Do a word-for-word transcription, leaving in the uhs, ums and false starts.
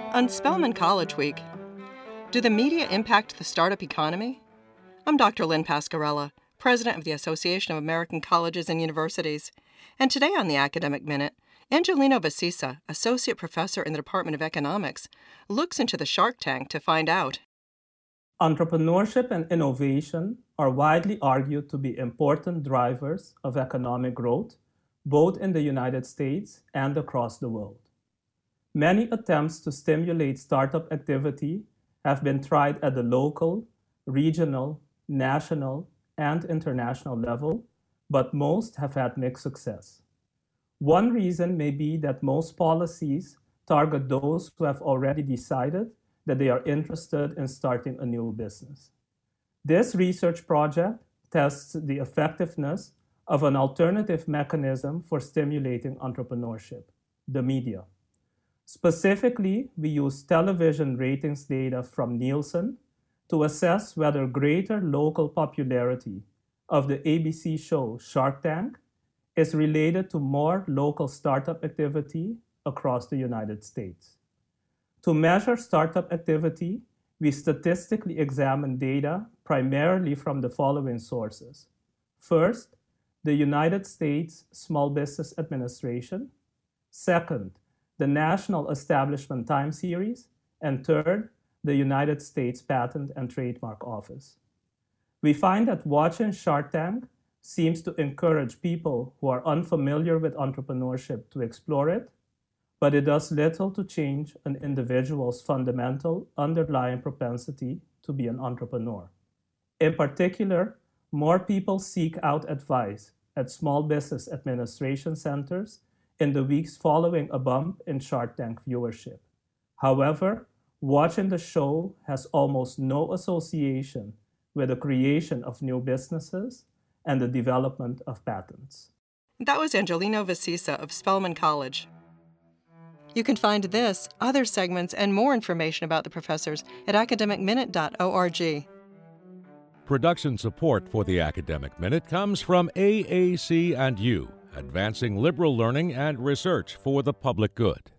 On Spelman College Week, do the media impact the startup economy? I'm Doctor Lynn Pascarella, President of the Association of American Colleges and Universities, and today on the Academic Minute, Angelino Vasisa, Associate Professor in the Department of Economics, looks into the Shark Tank to find out. Entrepreneurship and innovation are widely argued to be important drivers of economic growth, both in the United States and across the world. Many attempts to stimulate startup activity have been tried at the local, regional, national, and international level, but most have had mixed success. One reason may be that most policies target those who have already decided that they are interested in starting a new business. This research project tests the effectiveness of an alternative mechanism for stimulating entrepreneurship, the media. Specifically, we use television ratings data from Nielsen to assess whether greater local popularity of the A B C show Shark Tank is related to more local startup activity across the United States. To measure startup activity, we statistically examine data primarily from the following sources. First, the United States Small Business Administration. Second, the National Establishment Time Series. And third, the United States Patent and Trademark Office. We find that watching Shark Tank seems to encourage people who are unfamiliar with entrepreneurship to explore it, but it does little to change an individual's fundamental underlying propensity to be an entrepreneur. In particular, more people seek out advice at Small Business Administration centers in the weeks following a bump in Shark Tank viewership. However, watching the show has almost no association with the creation of new businesses and the development of patents. That was Angelino Vasisa of Spelman College. You can find this, other segments, and more information about the professors at academic minute dot org. Production support for the Academic Minute comes from A A C and U, advancing liberal learning and research for the public good.